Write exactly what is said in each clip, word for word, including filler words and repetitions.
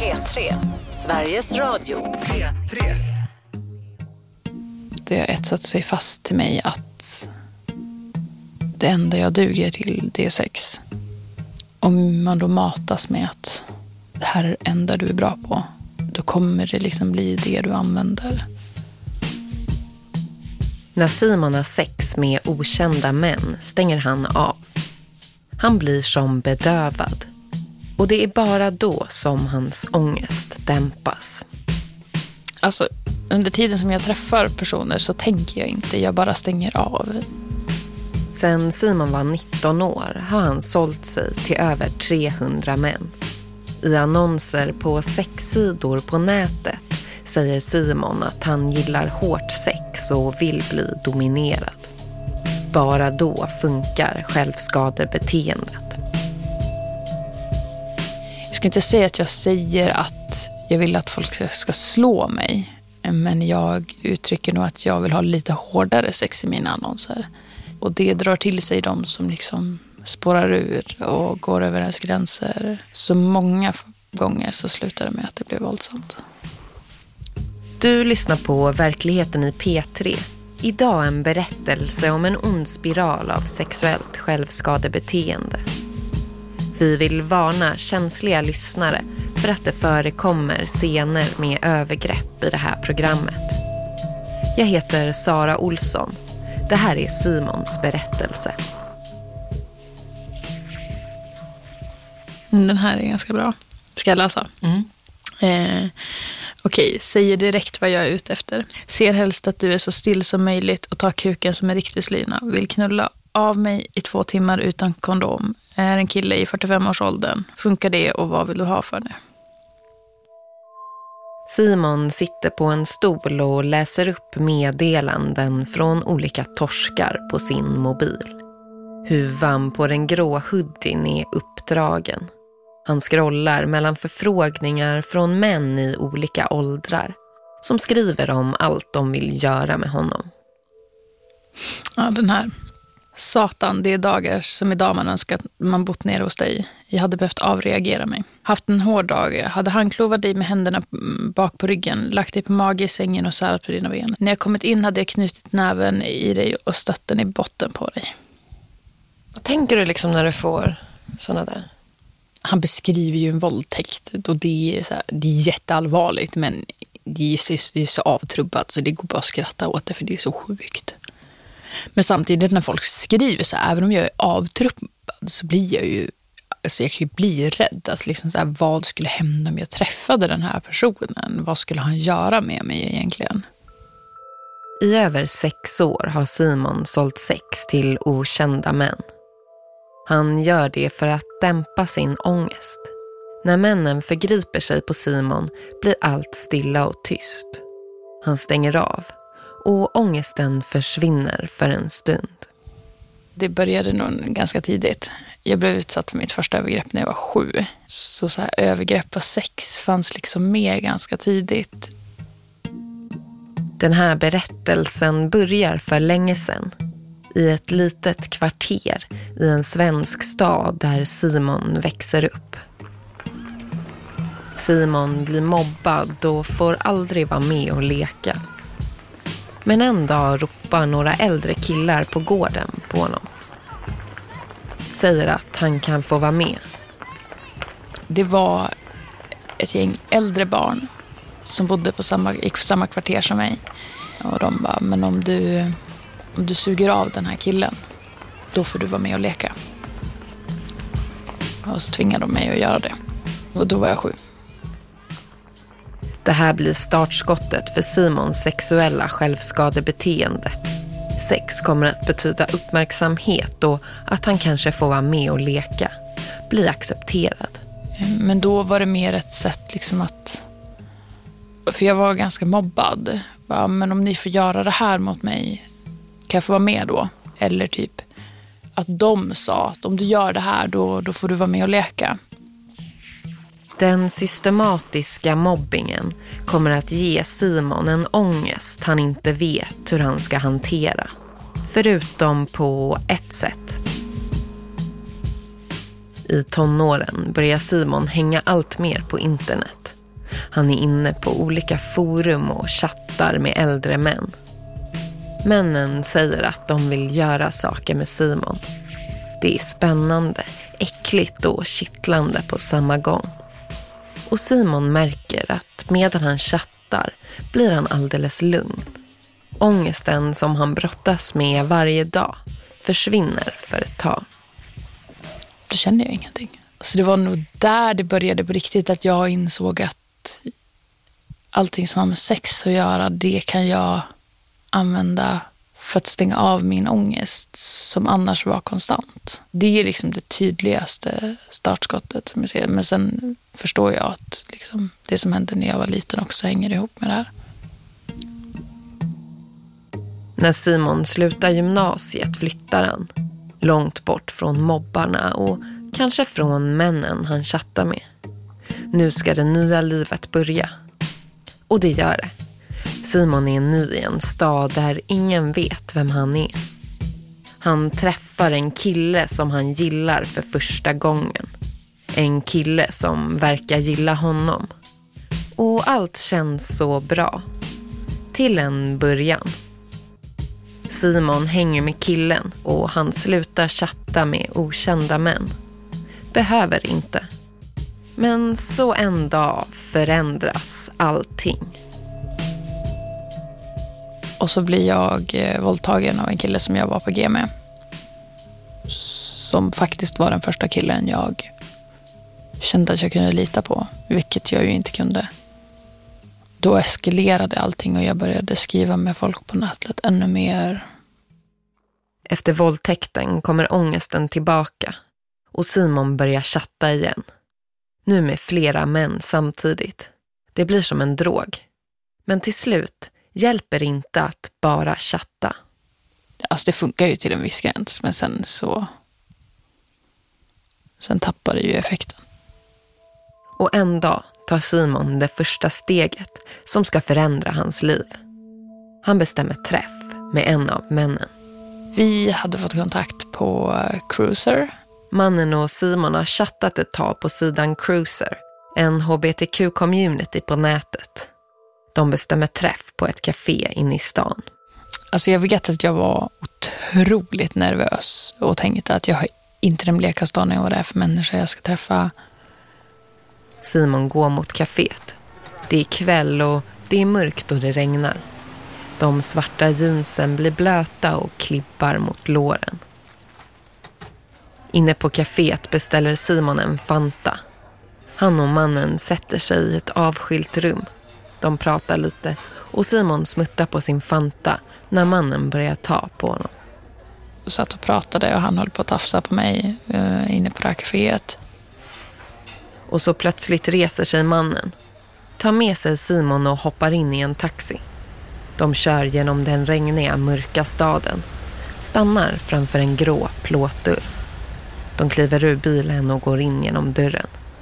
P tre, Sveriges Radio. P tre. Det har etsat sig fast till mig att det enda jag duger till, det är sex. Om man då matas med att det här är det enda du är bra på, då kommer det liksom bli det du använder. När Simon har sex med okända män stänger han av. Han blir som bedövad. Och det är bara då som hans ångest dämpas. Alltså, under tiden som jag träffar personer så tänker jag inte, jag bara stänger av. Sen Simon var nitton år har han sålt sig till över trehundra män. I annonser på sexsidor på nätet säger Simon att han gillar hårt sex och vill bli dominerad. Bara då funkar självskadebeteendet. Jag ska inte säga att jag säger att jag vill att folk ska slå mig. Men jag uttrycker nog att jag vill ha lite hårdare sex i mina annonser. Och det drar till sig de som liksom spårar ur och går över ens gränser. Så många gånger så slutar det med att det blir våldsamt. Du lyssnar på Verkligheten i P tre. Idag en berättelse om en ond spiral av sexuellt självskadebeteende. Vi vill varna känsliga lyssnare för att det förekommer scener med övergrepp i det här programmet. Jag heter Sara Olsson. Det här är Simons berättelse. Den här är ganska bra. Ska jag läsa? Mm. Eh, Okej, okay. Säger direkt vad jag är ute efter. Ser helst att du är så still som möjligt och tar kuken som en riktig slina. Vill knulla av mig i två timmar utan kondom. Är en kille i fyrtiofem-årsåldern. Funkar det och vad vill du ha för det? Simon sitter på en stol och läser upp meddelanden från olika torskar på sin mobil. Huvan på den grå hoodien är uppdragen. Han scrollar mellan förfrågningar från män i olika åldrar som skriver om allt de vill göra med honom. Ja, den här. Satan, det är dagar som idag man önskar att man bott ner hos dig. Jag hade behövt avreagera mig. Haft en hård dag. Hade handklovat dig med händerna bak på ryggen. Lagt dig på mage i sängen och särat på dina ben. När jag kommit in hade jag knutit näven i dig och stött den i botten på dig. Vad tänker du liksom när du får såna där? Han beskriver ju en våldtäkt. Och det är, så här, det är jätteallvarligt. Men det är, så, det är så avtrubbat så det går bara att skratta åt det för det är så sjukt. Men samtidigt när folk skriver så här, även om jag är avtruppad så blir jag ju, alltså jag kan ju bli rädd. Att liksom så här, vad skulle hända om jag träffade den här personen? Vad skulle han göra med mig egentligen? I över sex år har Simon sålt sex till okända män. Han gör det för att dämpa sin ångest. När männen förgriper sig på Simon blir allt stilla och tyst. Han stänger av. Och ångesten försvinner för en stund. Det började nog ganska tidigt. Jag blev utsatt för mitt första övergrepp när jag var sju. Så, så här, övergrepp på sex fanns liksom med ganska tidigt. Den här berättelsen börjar för länge sedan. I ett litet kvarter i en svensk stad där Simon växer upp. Simon blir mobbad och får aldrig vara med och leka. Men en dag ropar några äldre killar på gården på honom. Säger att han kan få vara med. Det var ett gäng äldre barn som bodde på samma, i samma kvarter som mig. Och de bara, men om du, om du suger av den här killen, då får du vara med och leka. Och så tvingade de mig att göra det. Och då var jag sju. Det här blir startskottet för Simons sexuella självskadebeteende. Sex kommer att betyda uppmärksamhet och att han kanske får vara med och leka. Bli accepterad. Men då var det mer ett sätt liksom att... För jag var ganska mobbad. Bara, men om ni får göra det här mot mig, kan jag få vara med då? Eller typ att de sa att om du gör det här då, då får du vara med och leka. Den systematiska mobbingen kommer att ge Simon en ångest han inte vet hur han ska hantera. Förutom på ett sätt. I tonåren börjar Simon hänga allt mer på internet. Han är inne på olika forum och chattar med äldre män. Männen säger att de vill göra saker med Simon. Det är spännande, äckligt och kittlande på samma gång. Och Simon märker att medan han chattar blir han alldeles lugn. Ångesten som han brottas med varje dag försvinner för ett tag. Då kände jag ingenting. Så det var nog där det började på riktigt, att jag insåg att allting som har med sex att göra, det kan jag använda för att stänga av min ångest som annars var konstant. Det är liksom det tydligaste startskottet som jag ser. Men sen förstår jag att liksom det som hände när jag var liten också hänger ihop med det här. När Simon slutar gymnasiet flyttar han. Långt bort från mobbarna och kanske från männen han chattar med. Nu ska det nya livet börja. Och det gör det. Simon är ny i en stad där ingen vet vem han är. Han träffar en kille som han gillar för första gången. En kille som verkar gilla honom. Och allt känns så bra. Till en början. Simon hänger med killen och han slutar chatta med okända män. Behöver inte. Men så en dag förändras allting. Och så blir jag eh, våldtagen av en kille som jag var på G med. Som faktiskt var den första killen jag kände att jag kunde lita på. Vilket jag ju inte kunde. Då eskalerade allting och jag började skriva med folk på nätet ännu mer. Efter våldtäkten kommer ångesten tillbaka. Och Simon börjar chatta igen. Nu med flera män samtidigt. Det blir som en drog. Men till slut hjälper inte att bara chatta. Alltså det funkar ju till en viss gräns, men sen så sen tappar det ju effekten. Och en dag tar Simon det första steget som ska förändra hans liv. Han bestämmer träff med en av männen. Vi hade fått kontakt på Cruiser. Mannen och Simon har chattat ett tag på sidan Cruiser, en H B T Q-community på nätet. De bestämmer träff på ett café inne i stan. Alltså jag vet att jag var otroligt nervös och tänkte att jag har inte den blekaste aning om vad det är för människor jag ska träffa. Simon går mot caféet. Det är kväll och det är mörkt och det regnar. De svarta jeansen blir blöta och klibbar mot låren. Inne på caféet beställer Simon en Fanta. Han och mannen sätter sig i ett avskilt rum. De pratar lite och Simon smuttar på sin Fanta när mannen börjar ta på honom. Jag satt och pratade och han höll på att tafsa på mig uh, inne på det här caféet. Och så plötsligt reser sig mannen. Tar med sig Simon och hoppar in i en taxi. De kör genom den regniga, mörka staden. Stannar framför en grå plåtdörr. De kliver ur bilen och går in genom dörren.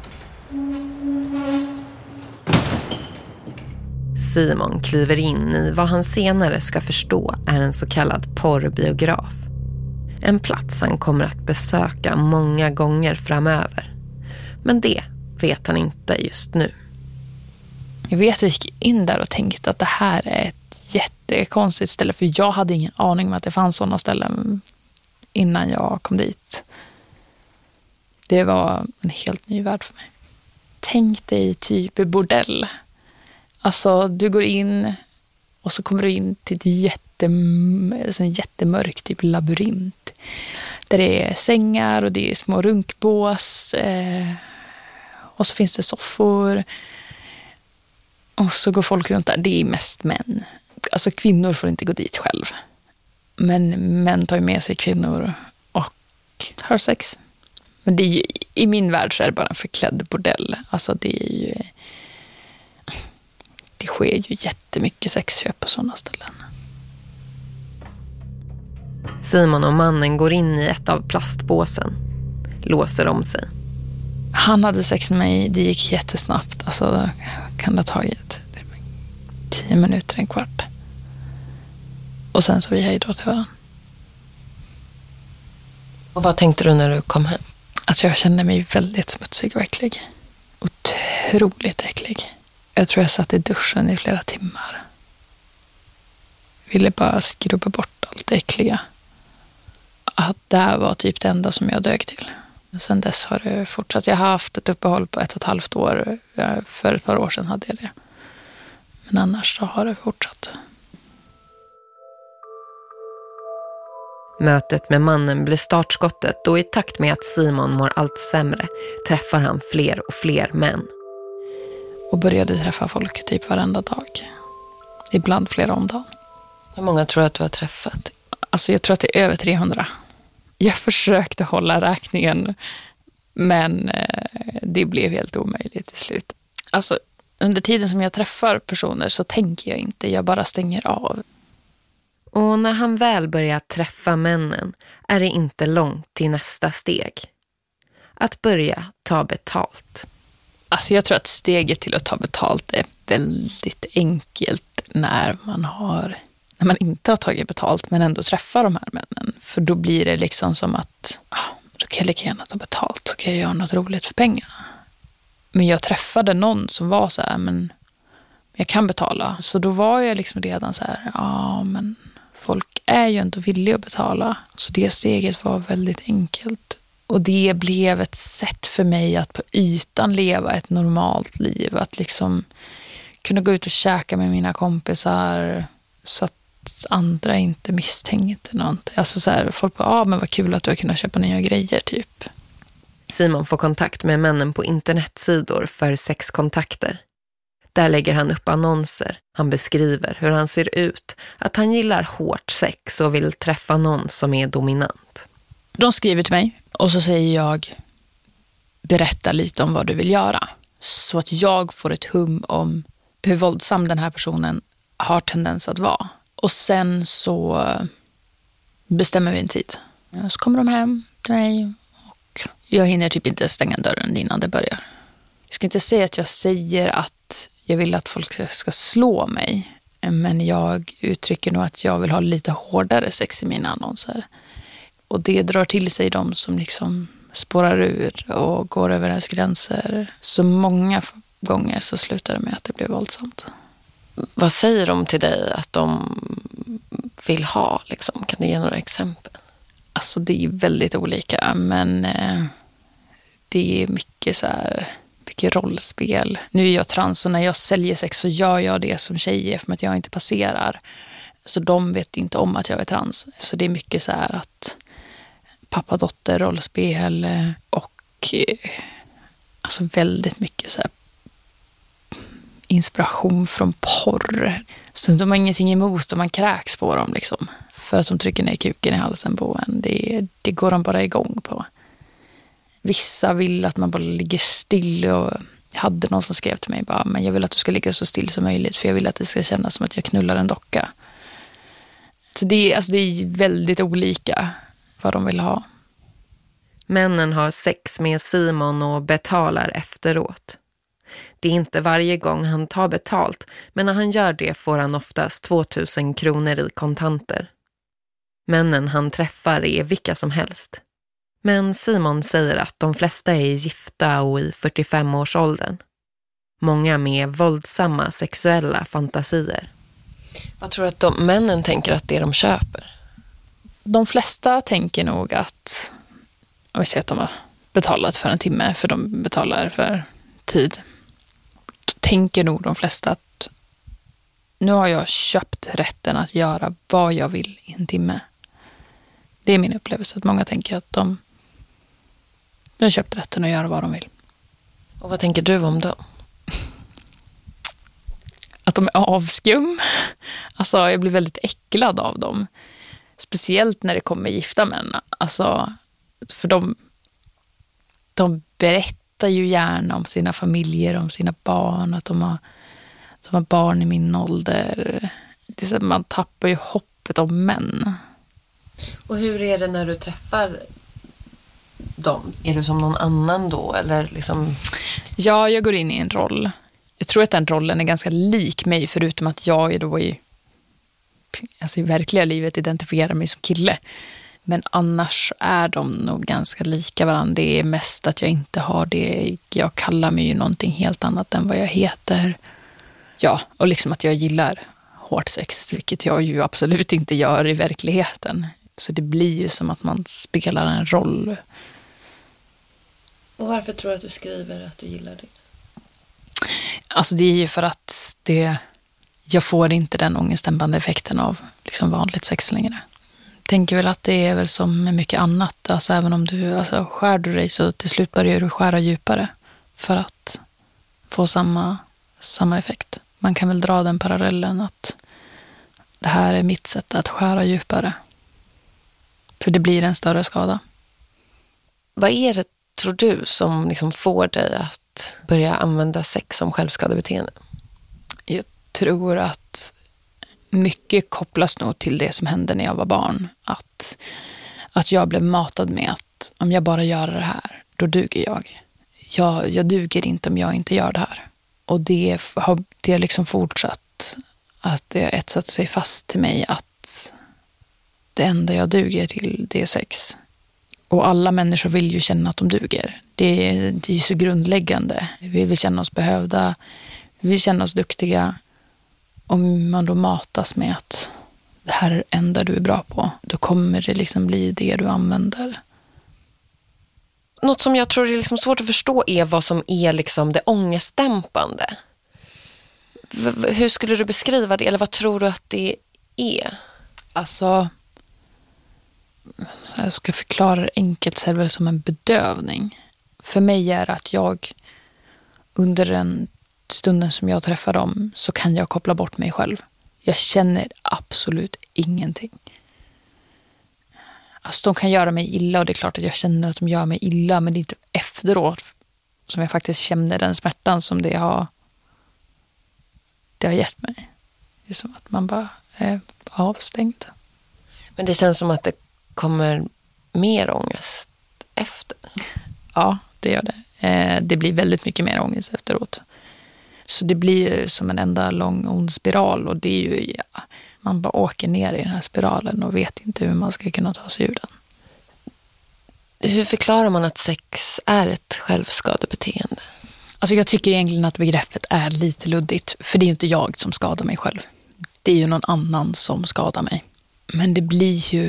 Simon kliver in i vad han senare ska förstå är en så kallad porrbiograf. En plats han kommer att besöka många gånger framöver. Men det vet han inte just nu. Jag vet att jag gick in där och tänkte att det här är ett jättekonstigt ställe. För jag hade ingen aning om att det fanns sådana ställen innan jag kom dit. Det var en helt ny värld för mig. Tänk dig typ bordell. Alltså du går in och så kommer du in till ett jätte, alltså en jättemörk typ labyrint. Där det är sängar och det är små runkbås. Eh, och så finns det soffor. Och så går folk runt där. Det är mest män. Alltså kvinnor får inte gå dit själv. Men män tar ju med sig kvinnor och har sex. Men det är ju, i min värld så är det bara en förklädd bordell. Alltså det är ju... Det sker ju jättemycket sexköp på sådana ställen. Simon och mannen går in i ett av plastbåsen. Låser om sig. Han hade sex med mig, det gick jättesnabbt. Alltså kan det ha tagit tio minuter, en kvart. Och sen så vi hej då till varandra. Och vad tänkte du när du kom hem? Att jag kände mig väldigt smutsig och äcklig. Otroligt äcklig. Jag tror jag satt i duschen i flera timmar. Ville bara skrubba bort allt det äckliga. Att det här var typ det enda som jag dög till. Sen dess har det fortsatt. Jag har haft ett uppehåll på ett och ett halvt år. För ett par år sedan hade jag det. Men annars så har det fortsatt. Mötet med mannen blir startskottet och i takt med att Simon mår allt sämre träffar han fler och fler män. Och började träffa folk typ varenda dag. Ibland flera om dagen. Hur många tror du att du har träffat? Alltså jag tror att det är över trehundra. Jag försökte hålla räkningen, men det blev helt omöjligt till slut. Alltså under tiden som jag träffar personer så tänker jag inte, jag bara stänger av. Och när han väl börjar träffa männen är det inte långt till nästa steg. Att börja ta betalt. Alltså jag tror att steget till att ta betalt är väldigt enkelt när man har, när man inte har tagit betalt men ändå träffar de här männen. För då blir det liksom som att, ah, då kan jag lika gärna ta betalt, så kan jag göra något roligt för pengarna. Men jag träffade någon som var så här, men jag kan betala. Så då var jag liksom redan så här, ja men folk är ju inte villiga att betala. Så det steget var väldigt enkelt. Och det blev ett sätt för mig att på ytan leva ett normalt liv. Att liksom kunna gå ut och käka med mina kompisar så att andra inte misstänkte någonting. Alltså så här, folk bara, ja ah, men vad kul att du har kunnat köpa nya grejer typ. Simon får kontakt med männen på internetsidor för sexkontakter. Där lägger han upp annonser. Han beskriver hur han ser ut, att han gillar hårt sex och vill träffa någon som är dominant. De skriver till mig och så säger jag, berätta lite om vad du vill göra. Så att jag får ett hum om hur våldsam den här personen har tendens att vara. Och sen så bestämmer vi en tid. Så kommer de hem till mig och jag hinner typ inte stänga dörren innan det börjar. Jag ska inte säga att jag säger att jag vill att folk ska slå mig. Men jag uttrycker nog att jag vill ha lite hårdare sex i mina annonser. Och det drar till sig de som liksom spårar ur och går över ens gränser. Så många gånger så slutar det med att det blir våldsamt. Vad säger de till dig att de vill ha? Liksom? Kan du ge några exempel? Alltså det är väldigt olika, men eh, det är mycket så här, mycket rollspel. Nu är jag trans och när jag säljer sex så gör jag det som tjejer för att jag inte passerar. Så de vet inte om att jag är trans. Så det är mycket så här att pappa-dotter rollspel och eh, alltså väldigt mycket så här inspiration från porr. Så de har ingenting emot om man kräks på dem liksom. För att de trycker ner kuken i halsen på en. Det, det går de bara igång på. Vissa vill att man bara ligger still och jag hade någon som skrev till mig bara, men jag vill att du ska ligga så still som möjligt för jag vill att det ska kännas som att jag knullar en docka. Så det, alltså det är väldigt olika vad de vill ha. Männen har sex med Simon och betalar efteråt. Det är inte varje gång han tar betalt, men när han gör det får han oftast tvåtusen kronor i kontanter. Männen han träffar är vilka som helst. Men Simon säger att de flesta är gifta och i fyrtiofem-årsåldern. Många med våldsamma sexuella fantasier. Vad tror du att de, männen tänker att det de köper? De flesta tänker nog att, jag vill säga att de har betalat för en timme för de betalar för tid. Då tänker nog de flesta att nu har jag köpt rätten att göra vad jag vill i en timme. Det är min upplevelse att många tänker att de, de har köpt rätten att göra vad de vill. Och vad tänker du om dem? Att de är avskum. Alltså jag blir väldigt äcklad av dem. Speciellt när det kommer gifta män. Alltså, för de, de berättar ju gärna om sina familjer, om sina barn. Att de har, de har barn i min ålder. Det är så att man tappar ju hoppet om män. Och hur är det när du träffar dem? Är du som någon annan då? Eller liksom... Ja, jag går in i en roll. Jag tror att den rollen är ganska lik mig förutom att jag då i, alltså i verkliga livet identifierar mig som kille. Men annars är de nog ganska lika varandra. Det är mest att jag inte har det. Jag kallar mig ju någonting helt annat än vad jag heter. Ja, och liksom att jag gillar hårt sex, vilket jag ju absolut inte gör i verkligheten. Så det blir ju som att man spelar en roll. Och varför tror du att du skriver att du gillar det? Alltså det är ju för att det, jag får inte den ångestdämpande effekten av liksom vanligt sex längre. Tänker väl att det är väl som med mycket annat. Alltså även om du alltså, skär du dig så till slut börjar du skära djupare för att få samma, samma effekt. Man kan väl dra den parallellen att det här är mitt sätt att skära djupare. För det blir en större skada. Vad är det, tror du, som liksom får dig att börja använda sex som självskadebeteende? Jag tror att mycket kopplas nog till det som hände när jag var barn. Att, att jag blev matad med att om jag bara gör det här, då duger jag. Jag, jag duger inte om jag inte gör det här. Och det har, det har liksom fortsatt. Att det har etsat sig fast till mig att det enda jag duger till, det är sex. Och alla människor vill ju känna att de duger. Det är, det är så grundläggande. Vi vill känna oss behövda. Vi vill känna oss duktiga. Om man då matas med att det här är det enda du är bra på, då kommer det liksom bli det du använder. Något som jag tror är liksom svårt att förstå är vad som är liksom det ångestdämpande. V- hur skulle du beskriva det? Eller vad tror du att det är? Alltså, så jag ska förklara det enkelt så är det väl som en bedövning. För mig är det att jag under den stunden som jag träffar dem så kan jag koppla bort mig själv. Jag känner absolut ingenting. Alltså de kan göra mig illa och det är klart att jag känner att de gör mig illa, men det är inte efteråt som jag faktiskt känner den smärtan som det har det har gett mig. Det är som att man bara är avstängd. Men det känns som att det kommer mer ångest efter. Ja, det gör det. Eh, det blir väldigt mycket mer ångest efteråt. Så det blir som en enda lång ond spiral och det är ju, ja, man bara åker ner i den här spiralen och vet inte hur man ska kunna ta sig ur den. Hur förklarar man att sex är ett självskadebeteende? Alltså jag tycker egentligen att begreppet är lite luddigt, för det är ju inte jag som skadar mig själv. Det är ju någon annan som skadar mig. Men det blir ju,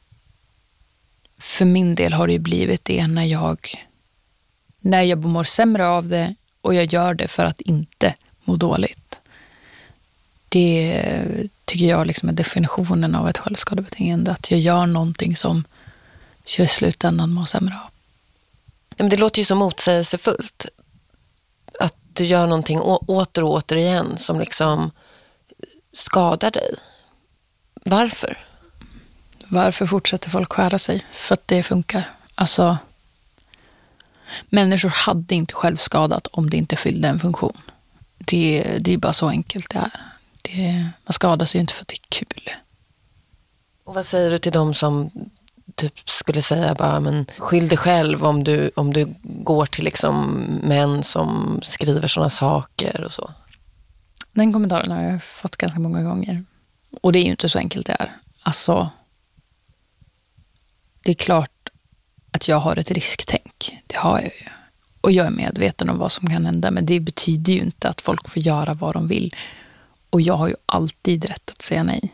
för min del har det ju blivit det när jag, när jag mår sämre av det och jag gör det för att inte må dåligt. Det tycker jag liksom är definitionen av ett självskadebeteende, att jag gör någonting som jag i slutändan mår sämre av. Men det låter ju så motsägelsefullt. Att du gör någonting å- åter och åter igen som liksom skadar dig. Varför? Varför fortsätter folk skära sig? För att det funkar. Alltså, människor hade inte självskadat om det inte fyllde en funktion. Det, det är bara så enkelt det är. Det, man skadar sig ju inte för att det är kul. Och vad säger du till dem som typ skulle säga bara, men skyll dig själv om du, om du går till liksom män som skriver sådana saker och så? Den kommentaren har jag fått ganska många gånger. Och det är ju inte så enkelt det är. Alltså, det är klart att jag har ett risktänk. Det har jag ju. Och jag är medveten om vad som kan hända. Men det betyder ju inte att folk får göra vad de vill. Och jag har ju alltid rätt att säga nej.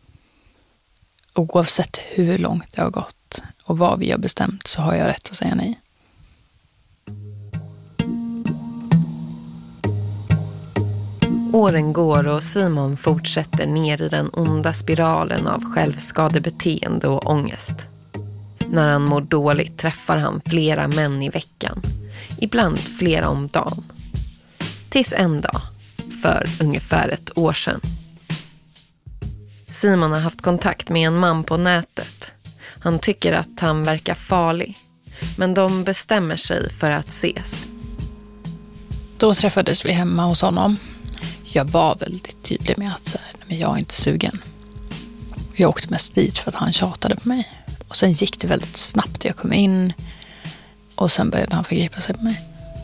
Oavsett hur långt det har gått och vad vi har bestämt så har jag rätt att säga nej. Åren går och Simon fortsätter ner i den onda spiralen av självskadebeteende och ångest. När han mår dåligt träffar han flera män i veckan. Ibland flera om dagen. Tills en dag, för ungefär ett år sedan. Simon har haft kontakt med en man på nätet. Han tycker att han verkar farlig. Men de bestämmer sig för att ses. Då träffades vi hemma hos honom. Jag var väldigt tydlig med att så här, men jag är inte sugen. Jag åkte mest dit för att han tjatade på mig. Och sen gick det väldigt snabbt. Jag kom in och sen började han förgripa sig på mig.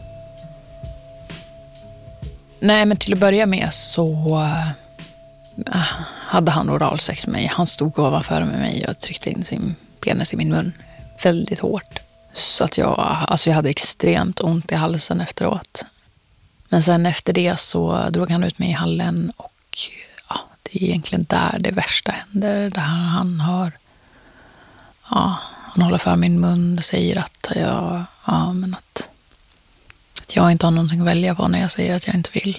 Nej, men till att börja med så äh, hade han oralsex med mig. Han stod ovanför med mig och tryckte in sin penis i min mun. Väldigt hårt. Så att jag, alltså jag hade extremt ont i halsen efteråt. Men sen efter det så drog han ut mig i hallen och ja, det är egentligen där det värsta händer. Där han har, ja, han håller för min mun och säger att jag, ja, men att, att jag inte har någonting att välja på när jag säger att jag inte vill.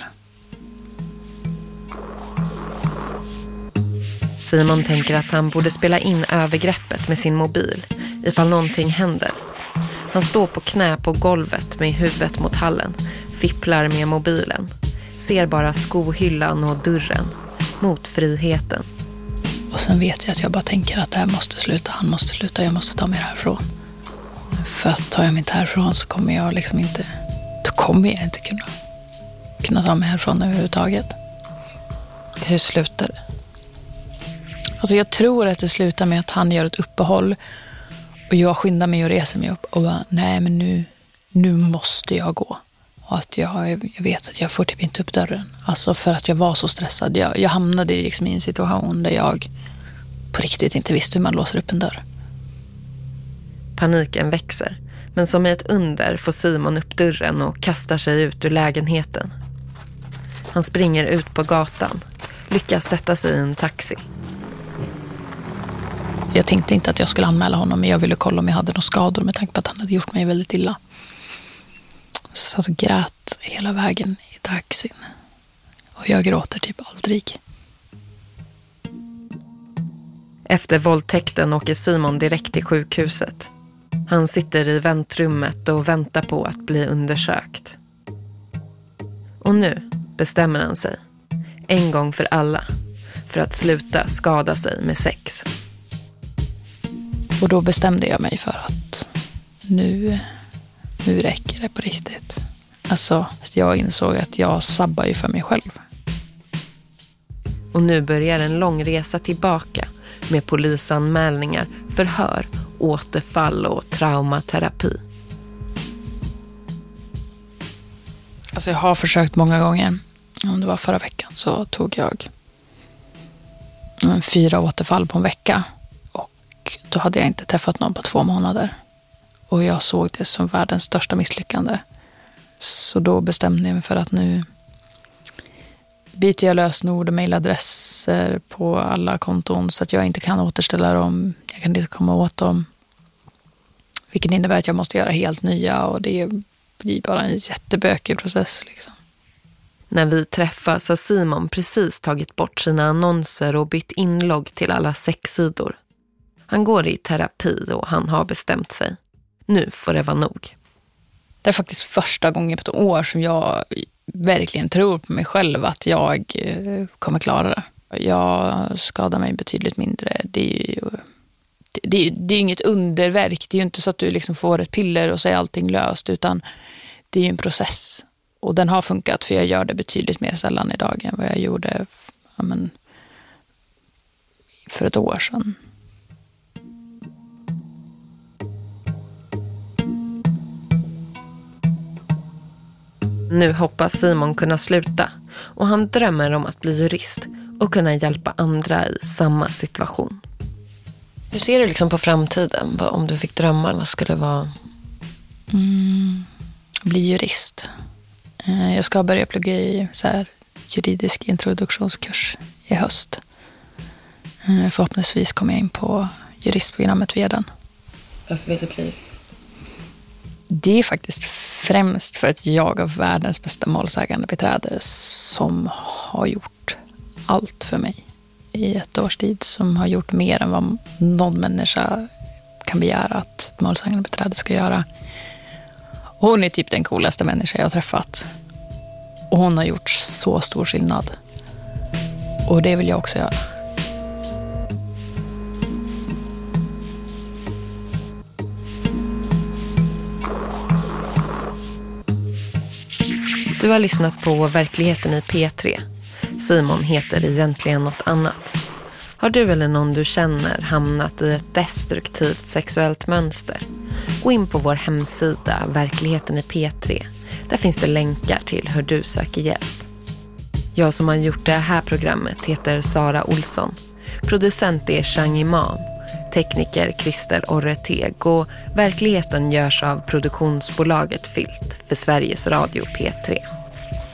Simon tänker att han borde spela in övergreppet med sin mobil ifall någonting händer. Han står på knä på golvet med huvudet mot hallen, fipplar med mobilen, ser bara skohyllan och dörren mot friheten. Och sen vet jag att jag bara tänker att det här måste sluta, han måste sluta, jag måste ta mig härifrån. För att tar jag mig inte härifrån så kommer jag liksom inte, då kommer jag inte kunna, kunna ta mig härifrån överhuvudtaget. Hur slutar det? Alltså jag tror att det slutar med att han gör ett uppehåll och jag skyndar mig och reser mig upp och bara, nej men nu, nu måste jag gå. Och att jag, jag vet att jag får typ inte upp dörren. Alltså för att jag var så stressad. Jag, jag hamnade liksom i en situation där jag på riktigt inte visste hur man låser upp en dörr. Paniken växer, men som i ett under får Simon upp dörren och kastar sig ut ur lägenheten. Han springer ut på gatan, lyckas sätta sig i en taxi. Jag tänkte inte att jag skulle anmäla honom, men jag ville kolla om jag hade några skador med tanke på att han hade gjort mig väldigt illa. Så jag grät hela vägen i taxin. Och jag gråter typ aldrig. Efter våldtäkten åker Simon direkt till sjukhuset. Han sitter i väntrummet och väntar på att bli undersökt. Och nu bestämmer han sig, en gång för alla, för att sluta skada sig med sex. Och då bestämde jag mig för att nu, nu räcker det på riktigt. Alltså, jag insåg att jag sabbar ju för mig själv. Och nu börjar en lång resa tillbaka med polisanmälningar, förhör, återfall och traumaterapi. Alltså jag har försökt många gånger. Om det var förra veckan så tog jag fyra återfall på en vecka. Och då hade jag inte träffat någon på två månader. Och jag såg det som världens största misslyckande. Så då bestämde jag mig för att nu byter jag lösenord och mejladresser på alla konton så att jag inte kan återställa dem. Jag kan inte komma åt dem. Vilket innebär att jag måste göra helt nya och det blir bara en jättebökig process liksom. När vi träffas har Simon precis tagit bort sina annonser och bytt inlogg till alla sexsidor. Han går i terapi och han har bestämt sig. Nu får det vara nog. Det är faktiskt första gången på ett år som jag verkligen tror på mig själv att jag kommer klara det. Jag skadar mig betydligt mindre. Det är ju det är, det är inget underverk. Det är ju inte så att du liksom får ett piller och så är allting löst, utan det är ju en process. Och den har funkat för jag gör det betydligt mer sällan idag än vad jag gjorde ja, men, för ett år sedan. Nu hoppas Simon kunna sluta och han drömmer om att bli jurist och kunna hjälpa andra i samma situation. Hur ser du liksom på framtiden? Om du fick drömmar, vad skulle det vara? Mm, bli jurist. Jag ska börja plugga i så här, juridisk introduktionskurs i höst. Förhoppningsvis kommer jag in på juristprogrammet via den. Varför vill du bli? Det är faktiskt främst för att jag är världens bästa målsägande beträde som har gjort allt för mig i ett års tid, som har gjort mer än vad någon människa kan begära att ett målsägande beträde ska göra. Hon är typ den coolaste människa jag har träffat. Och hon har gjort så stor skillnad. Och det vill jag också göra. Du har lyssnat på Verkligheten i P tre. Simon heter egentligen något annat. Har du eller någon du känner hamnat i ett destruktivt sexuellt mönster? Gå in på vår hemsida Verkligheten i P tre. Där finns det länkar till hur du söker hjälp. Jag som har gjort det här programmet heter Sara Olsson. Producent är Chang Imam. Tekniker Christer Orreteg. Och Verkligheten görs av produktionsbolaget Filt för Sveriges Radio P tre.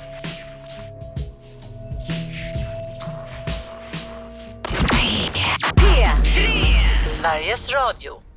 Sveriges Radio.